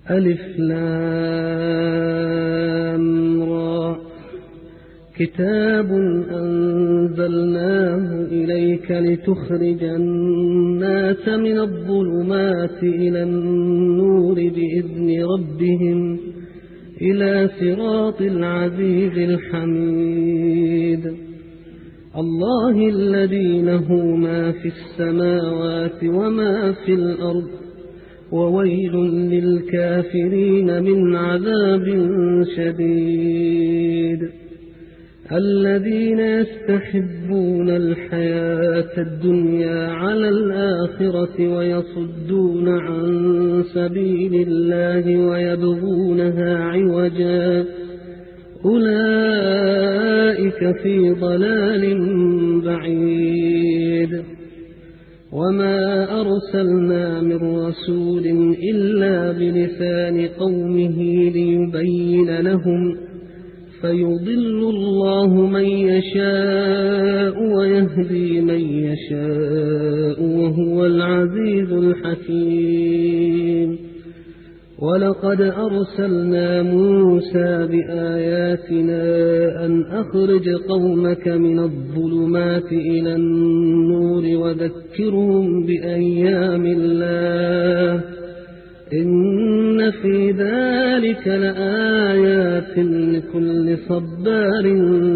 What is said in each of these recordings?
ألف لام را. كتاب أنزلناه إليك لتخرج الناس من الظلمات إلى النور بإذن ربهم إلى صراط العزيز الحميد. الله الذي له ما في السماوات وما في الأرض وويل للكافرين من عذاب شديد. الذين يستحبون الحياة الدنيا على الآخرة ويصدون عن سبيل الله ويبغونها عوجا أولئك في ضلال بعيد. وما أرسلنا من رسول إلا بلسان قومه ليبين لهم فيضل الله من يشاء ويهدي من يشاء وهو العزيز الحكيم. ولقد أرسلنا موسى بآياتنا أن أخرج قومك من الظلمات إلى النور وذكرهم بأيام الله إن في ذلك لآيات لكل صبار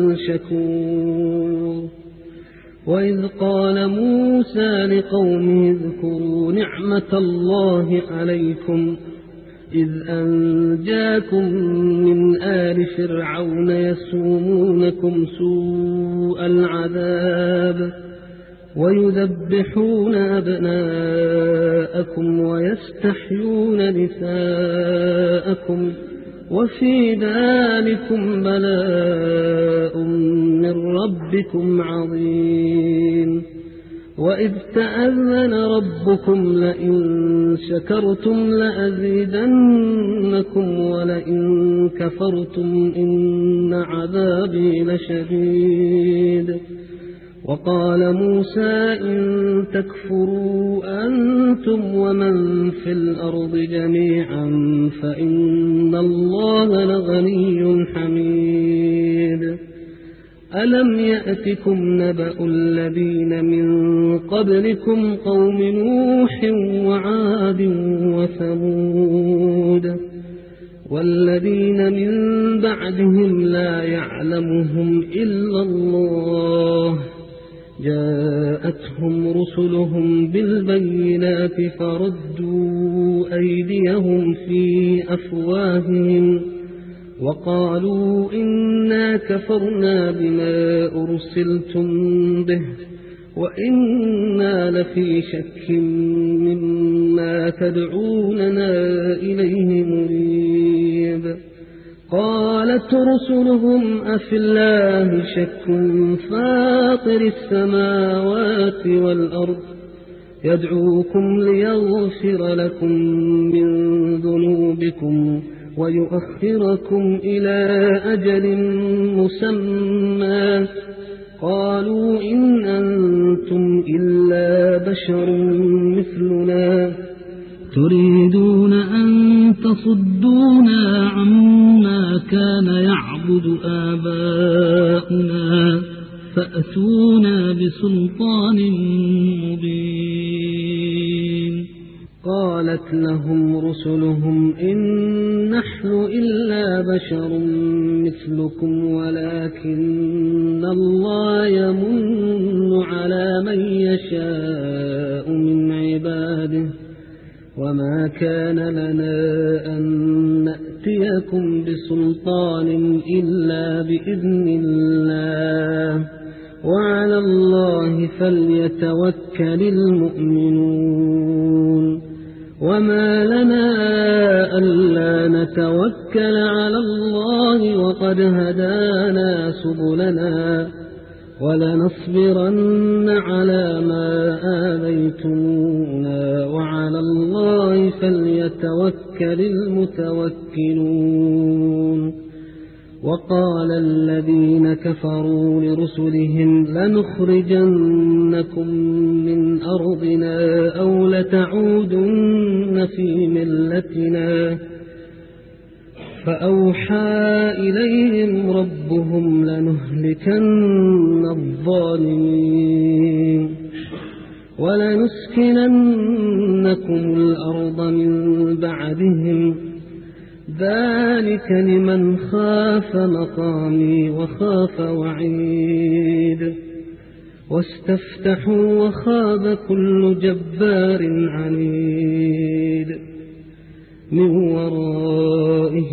شكور. وإذ قال موسى لقومه اذكروا نعمة الله عليكم إذ أنجاكم من آل فرعون يسومونكم سوء العذاب ويذبحون أبناءكم ويستحيون نساءكم وفي ذلكم بلاء من ربكم عظيم. وإذ تأذن ربكم لئن شكرتم لأزيدنكم ولئن كفرتم إن عذابي لشديد. وقال موسى إن تكفروا أنتم ومن في الأرض جميعا فإن الله لغني حميد. ألم يأتكم نبأ الذين من قبلكم قوم نوح وعاد وثمود والذين من بعدهم لا يعلمهم إلا الله جاءتهم رسلهم بالبينات فردوا أيديهم في أفواههم وقالوا إنا كفرنا بما أرسلتم به وإنا لفي شك مما تدعوننا إليه مريب. قالت رسلهم أفي الله شك فاطر السماوات والأرض يدعوكم ليغفر لكم من ذنوبكم ويؤخركم إلى أجل مسمى قالوا إن أنتم إلا بشر مثلنا تريدون أن تصدونا عما كان يعبد آباؤنا فأتونا بسلطان مبين. قالت لهم رسلهم إن نحن إلا بشر مثلكم ولكن الله يمن على من يشاء من عباده وما كان لنا أن نأتيكم بسلطان إلا بإذن الله وعلى الله فليتوكل المؤمنون. وما لنا ألا نتوكل على الله وقد هدانا سبلنا ولنصبرن على ما آذيتمونا وعلى الله فليتوكل المتوكلون. وقال الذين كفروا لرسلهم لنخرجنكم من أرضنا أو لتعودن في ملتنا فأوحى إليهم ربهم لنهلكن الظالمين ولنسكننكم الأرض من بعدهم ذلك لمن خاف مقامي وخاف وعيد واستفتحوا وخاب كل جبار عنيد من ورائه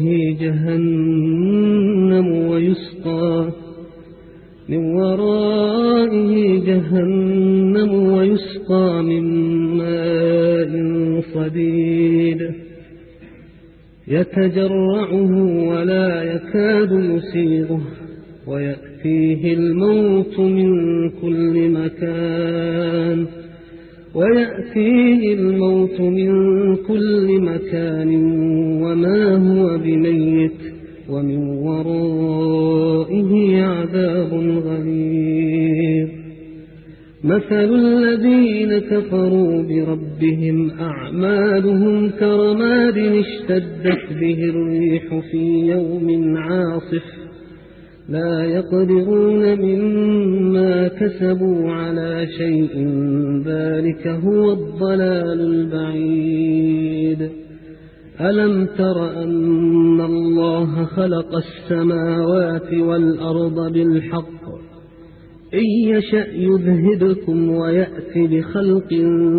جهنم ويسقى من ماء صديد يتجرعه ولا يكاد يسيغه ويأتيه الموت من كل مكان وما هو بميت ومن ورائه عذاب غليظ مثل الذين كفروا بربهم أعمالهم كرماد اشتدت به الريح في يوم عاصف لا يقدرون مما كسبوا على شيء ذلك هو الضلال البعيد ألم تر أن الله خلق السماوات والأرض بالحق إن يشأ يذهبكم ويأتي بخلق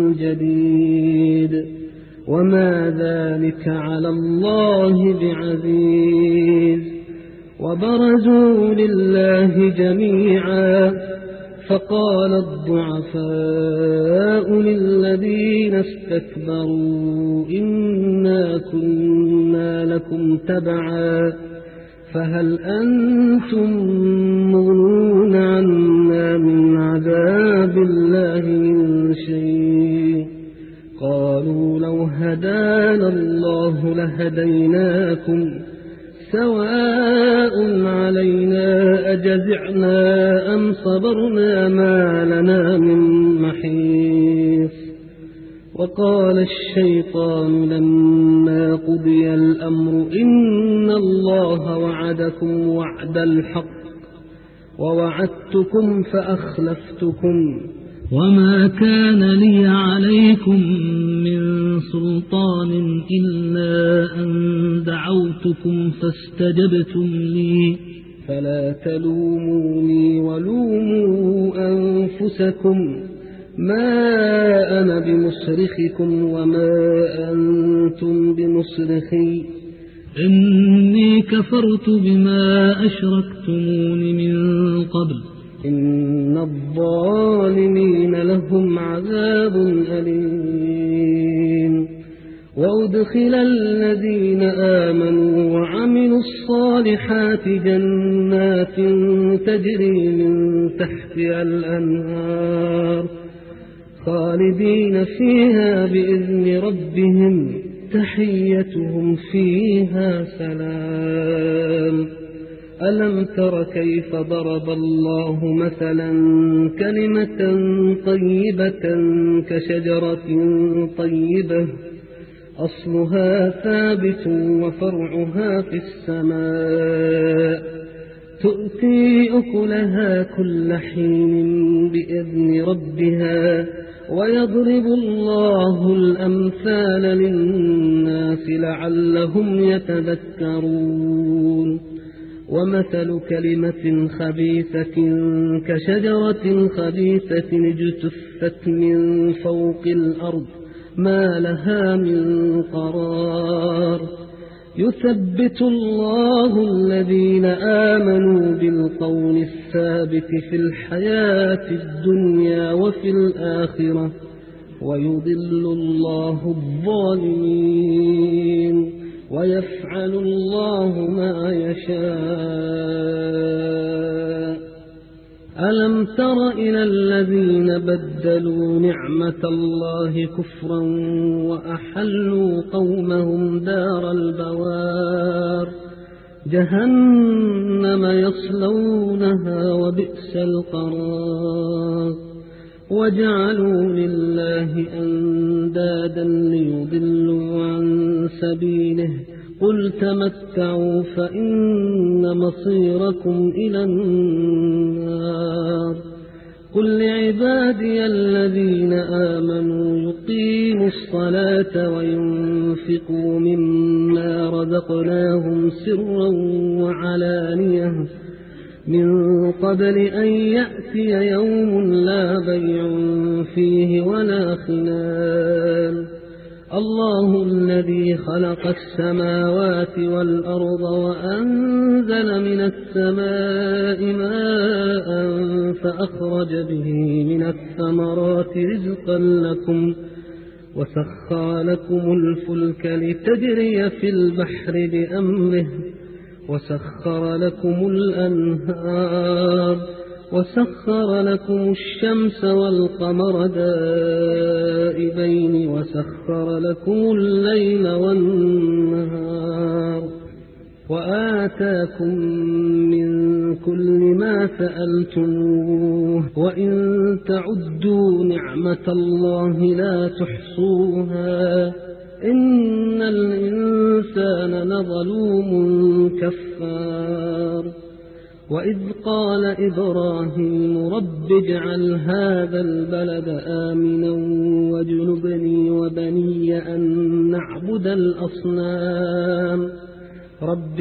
جديد وما ذلك على الله بعزيز وبرزوا لله جميعا فقال الضعفاء للذين استكبروا إنا كنا لكم تبعا فهل أنتم مغنون عنا من عذاب الله من شيء قالوا لو هدانا الله لهديناكم سواء علينا أجزعنا أم صبرنا ما لنا من محيص وقال الشيطان لما قضي الأمر إن الله وعدكم وعد الحق ووعدتكم فأخلفتكم وما كان لي عليكم من سلطان إلا أن دعوتكم فاستجبتم لي فلا تلوموني ولوموا أنفسكم ما أنا بمصرخكم وما أنتم بمصرخي إني كفرت بما أشركتمون من قبل إن الظالمين لهم عذاب أليم وأدخل الذين آمنوا وعملوا الصالحات جنات تجري من تحتها الأنهار خالدين فيها بإذن ربهم تحيتهم فيها سلام ألم تر كيف ضرب الله مثلا كلمة طيبة كشجرة طيبة أصلها ثابت وفرعها في السماء تؤتي أكلها كل حين بإذن ربها ويضرب الله الأمثال للناس لعلهم يتذكرون ومثل كلمة خبيثة كشجرة خبيثة اجتثت من فوق الأرض ما لها من قرار يثبت الله الذين آمنوا بالقول الثابت في الحياة الدنيا وفي الآخرة ويضل الله الظالمين ويفعل الله ما يشاء ألم تر إلى الذين بدلوا نعمة الله كفرا وأحلوا قومهم دار البوار جهنم يصلونها وبئس القرار وجعلوا لله أندادا ليضلوا عن سبيله قل تمتعوا فإن مصيركم إلى النار قل لعبادي الذين آمنوا يقيموا الصلاة وينفقوا مما رزقناهم سرا وعلانية من قبل أن يأتي يوم لا بيع فيه ولا خلال الله الذي خلق السماوات والأرض وأنزل من السماء ماء فأخرج به من الثمرات رزقا لكم وسخر لكم الفلك لتجري في البحر بأمره وسخر لكم الأنهار وسخر لكم الشمس والقمر دائبين وسخر لكم الليل والنهار وآتاكم من كل ما سألتموه وإن تعدوا نعمة الله لا تحصوها إن الإنسان لظلوم كفار وإذ قال إبراهيم رب اجعل هذا البلد آمنا واجنبني وبني أن نعبد الأصنام رب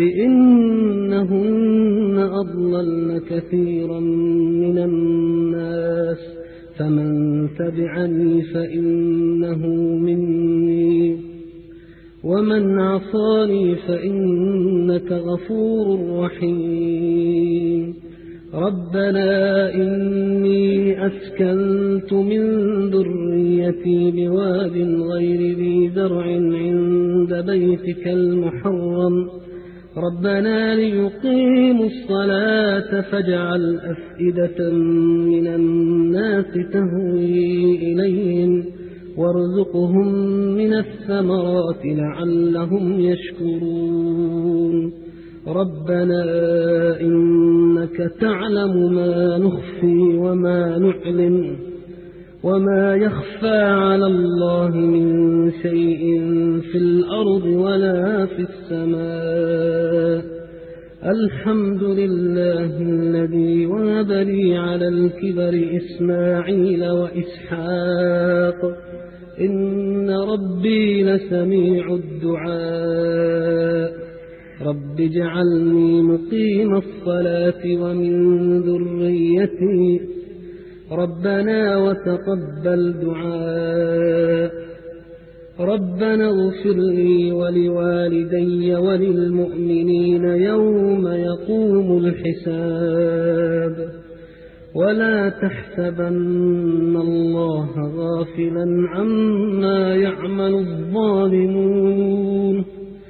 إنهن أضللن كثيرا من الناس فمن تبعني فإنه مني ومن عصاني فإنك غفور رحيم ربنا إني أسكنت من ذريتي بواد غير ذي زرع عند بيتك المحرم ربنا ليقيموا الصلاة فاجعل أفئدة من الناس تهوي إليهم وارزقهم من الثمرات لعلهم يشكرون ربنا إنك تعلم ما نخفي وما نعلن وما يخفى على الله من شيء في الأرض ولا في السماء الحمد لله الذي وهب لي على الكبر إسماعيل وإسحاق إن ربي لسميع الدعاء رب اجعلني مقيم الصلاة ومن ذريتي ربنا وتقبل دعاء ربنا اغفر لي ولوالدي وللمؤمنين يوم يقوم الحساب ولا تحسبن الله غافلا عما يعمل الظالمون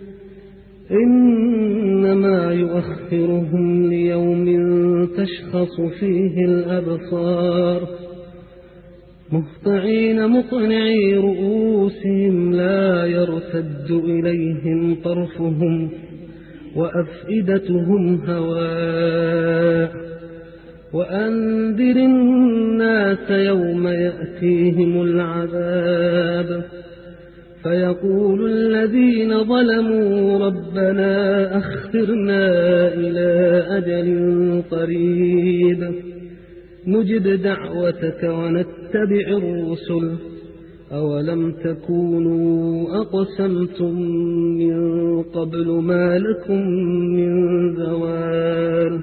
إنما يؤخرهم ليوم تشخص فيه الأبصار مهطعين مقنعي رؤوسهم لا يرتد إليهم طرفهم وأفئدتهم هواء وأنذر الناس يوم يأتيهم العذاب فيقول الذين ظلموا ربنا أخرنا إلى أجل قريب نجب دعوتك ونتبع الرسل أولم تكونوا أقسمتم من قبل ما لكم من زوال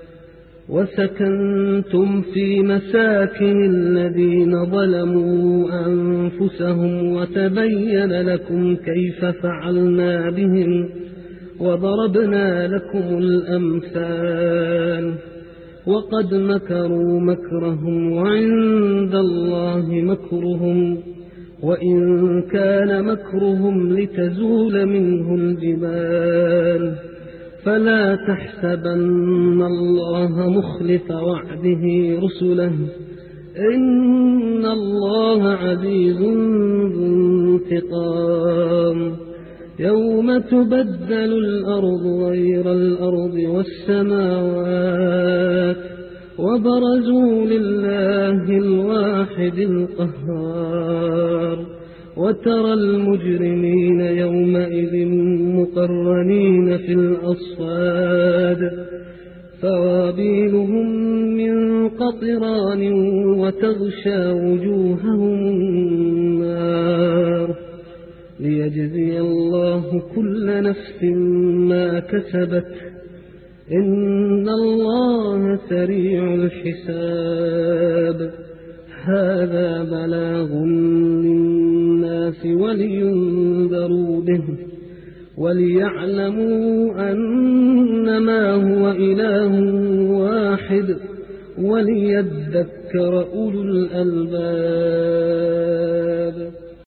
وسكنتم في مساكن الذين ظلموا أنفسهم وتبين لكم كيف فعلنا بهم وضربنا لكم الأمثال وقد مكروا مكرهم وعند الله مكرهم وإن كان مكرهم لتزول منه الجبال فلا تحسبن الله مخلف وعده رسله إن الله عزيز ذو انتقام يوم تبدل الأرض غير الأرض والسماوات وبرزوا لله الواحد القهار وترى المجرمين يومئذ مقرنين في الأصفاد سرابيلهم من قطران وتغشى وجوههم النار ليجزي الله كل نفس ما كسبت إن الله سريع الحساب هذا بلاغ للناس ولينذروا به وليعلموا أنما هو إله واحد وليذكر أولو الألباب.